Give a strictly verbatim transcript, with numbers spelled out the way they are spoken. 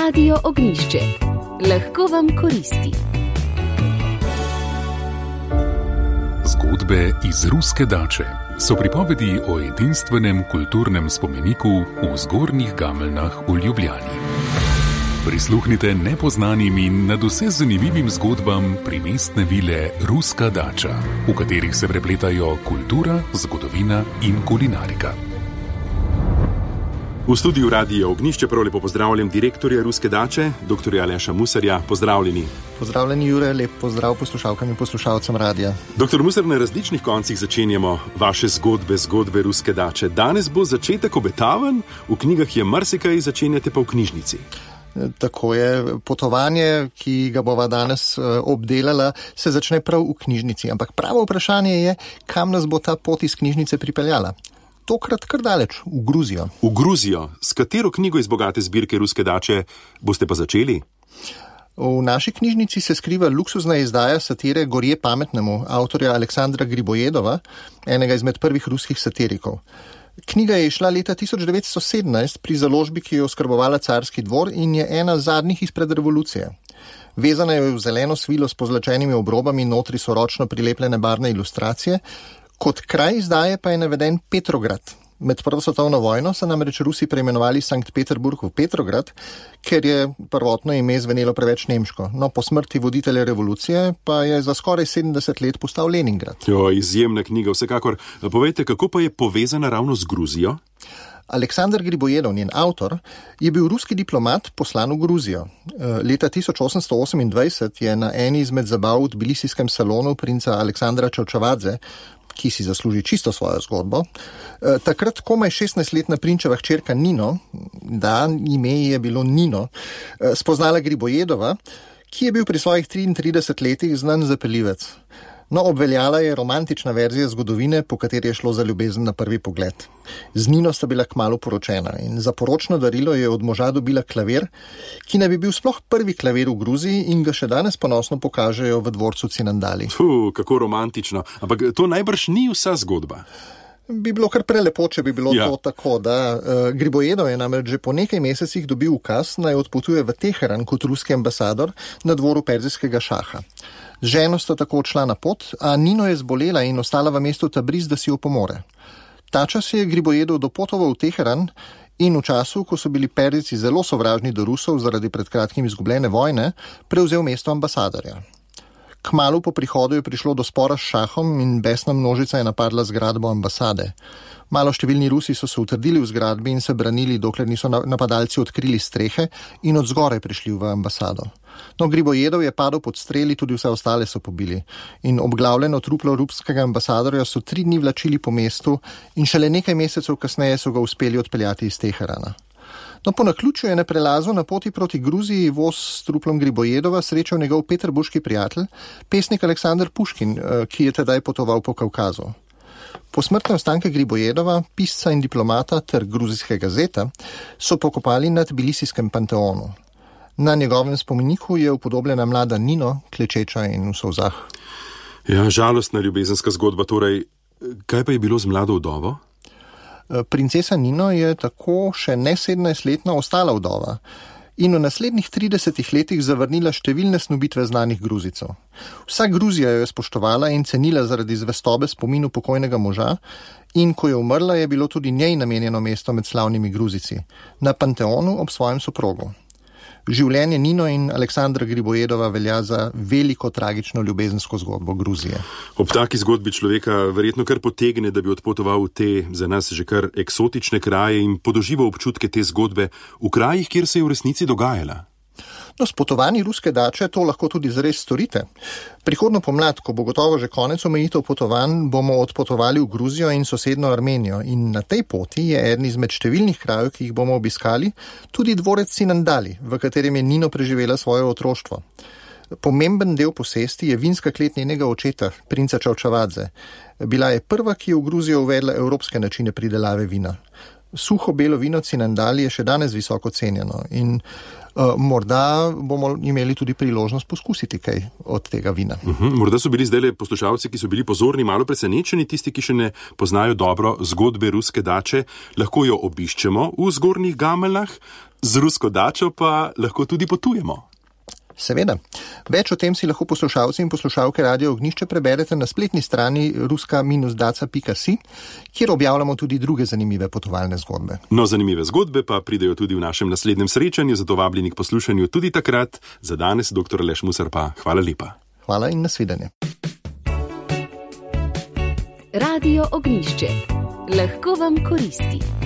Radio Ognjišče. Lahko vam koristi. Zgodbe iz Ruske dače so pripovedi o edinstvenem kulturnem spomeniku v Zgornjih Gameljnah v Ljubljani. Prisluhnite nepoznanim in nadvse zanimivim zgodbam primestne vile Ruska dača, v katerih se prepletajo kultura, zgodovina in kulinarika. V studiu Radia Ognjišče prav lepo pozdravljam direktorja Ruske dače, doktorja Aleša Musarja. Pozdravljeni. Pozdravljeni, Jure, lep pozdrav poslušalkam in poslušalcem radia. Doktor Musar, na različnih koncih začenjamo vaše zgodbe, zgodbe Ruske dače. Danes bo začetek obetaven, v knjigah je marsikaj, začenjate pa v knjižnici. Tako je, potovanje, ki ga bova danes obdelala, se začne prav v knjižnici. Ampak pravo vprašanje je, kam nas bo ta pot iz knjižnice pripeljala. Tokrat kar daleč, v Gruzijo. V Gruzijo? S katero knjigo iz bogate zbirke Ruske dače boste pa začeli? V naši knjižnici se skriva luksuzna izdaja satire Gorje pametnemu, avtorja Aleksandra Gribojedova, enega izmed prvih ruskih satirikov. Knjiga je išla leta tisoč devetsto sedemnajst pri založbi, ki jo oskrbovala Carski dvor in je ena zadnjih izpred revolucije. Vezana je v zeleno svilo s pozlačenimi obrobami, notri so ročno prilepljene barvne ilustracije. Kot kraj izdaje pa je naveden Petrograd. Med prvo svetovno vojno so namreč Rusi preimenovali Sankt Peterburg v Petrograd, ker je prvotno ime zvenelo preveč nemško. No, po smrti voditelja revolucije pa je za skoraj sedemdeset let postal Leningrad. Jo, izjemna knjiga, vsekakor. Povejte, kako pa je povezana ravno z Gruzijo? Aleksandar Gribojedov, njen avtor, je bil ruski diplomat poslan v Gruzijo. Leta tisoč osemsto osemindvajset je na eni izmed zabav v tbilisijskem salonu princa Aleksandra Čavčavadze, ki si zasluži čisto svojo zgodbo. Takrat komaj šestnajstletna prinčeva hčerka Nino, da, ime je bilo Nino, spoznala Gribojedova, ki je bil pri svojih triintridesetih letih znan zapeljivec. No, obveljala je romantična verzija zgodovine, po kateri je šlo za ljubezen na prvi pogled. Z Nino sta bila kmalu poročena in za poročno darilo je od moža dobila klavir, ki naj bi bil sploh prvi klavir v Gruziji in ga še danes ponosno pokažejo v dvorcu Cinandali. Fuh, kako romantično. Ampak to najbrž ni vsa zgodba. Bi bilo kar prelepo, če bi bilo ja. to tako, da uh, Gribojedov je namreč že po nekaj mesecih dobil ukaz, naj odpotuje v Teheran kot ruski ambasador na dvoru perzijskega šaha. Z ženo sta tako odšla na pot, a Nino je zbolela in ostala v mestu Tabriz, da si jo pomore. Ta čas je Gribojedov dopotoval v Teheran in v času, ko so bili Perzijci zelo sovražni do Rusov zaradi pred kratkim izgubljene vojne, prevzel mesto ambasadorja. Kmalu po prihodu je prišlo do spora s šahom in besna množica je napadla zgradbo ambasade. Malo številni Rusi so se utrdili v zgradbi in se branili, dokler niso napadalci odkrili strehe in od zgoraj prišli v ambasado. No, Gribojedov je padel pod streli, tudi vse ostale so pobili. In obglavljeno truplo ruskega ambasadorja so tri dni vlačili po mestu in šele nekaj mesecev kasneje so ga uspeli odpeljati iz Teherana. No, po naključju je na prelazu na poti proti Gruziji voz s truplom Gribojedova srečal njegov peterburški prijatelj, pesnik Aleksandar Puškin, ki je tedaj potoval po Kavkazu. Po smrtne ostanke Gribojedova, pisca in diplomata ter gruzijskega zeta, so pokopali na tbilisijskem panteonu. Na njegovem spomeniku je upodobljena mlada Nino, klečeča in v solzah. Ja, žalostna ljubezenska zgodba, torej, kaj pa je bilo z mlado vdovo? Princesa Nino je tako še ne sedemnajstletna ostala vdova in v naslednjih tridesetih letih zavrnila številne snubitve znanih Gruzicov. Vsa Gruzija jo je spoštovala in cenila zaradi zvestobe spominu pokojnega moža in ko je umrla, je bilo tudi njej namenjeno mesto med slavnimi Gruzici, na panteonu ob svojem soprogu. Življenje Nino in Aleksandra Gribojedova velja za veliko tragično ljubezensko zgodbo Gruzije. Ob taki zgodbi človeka verjetno kar potegne, da bi odpotoval v te za nas že kar eksotične kraje in podožival občutke te zgodbe v krajih, kjer se je v resnici dogajala. No, s potovanji Ruske dače to lahko tudi zares storite. Prihodno pomlad, ko bo gotovo že konec omejitev potovanj, bomo odpotovali v Gruzijo in sosedno Armenijo in na tej poti je eden izmed številnih krajev, ki jih bomo obiskali, tudi dvorec Cinandali, v katerem je Nino preživela svoje otroštvo. Pomemben del posesti je vinska klet njenega očeta, princa Čavčavadze. Bila je prva, ki je v Gruzijo uvedla evropske načine pridelave vina. Suho belo vino Cinandali je še danes visoko cenjeno in Uh, morda bomo imeli tudi priložnost poskusiti kaj od tega vina. Uh-huh. Morda so bili zdaj poslušalci, ki so bili pozorni, malo presenečeni, tisti, ki še ne poznajo dobro zgodbe Ruske dače. Lahko jo obiščemo v Zgornjih Gameljnah. Z rusko dačo pa lahko tudi potujemo. Seveda. Več o tem si lahko poslušalci in poslušalke Radio Ognjišče preberete na spletni strani ruska daca pika si, kjer objavljamo tudi druge zanimive potovalne zgodbe. No, zanimive zgodbe pa pridejo tudi v našem naslednjem srečanju, zato vabljeni k poslušanju tudi takrat. Za danes, doktor Aleš Musar, pa hvala lepa. Hvala in nasvidenje. Radio Ognjišče. Lahko vam koristi.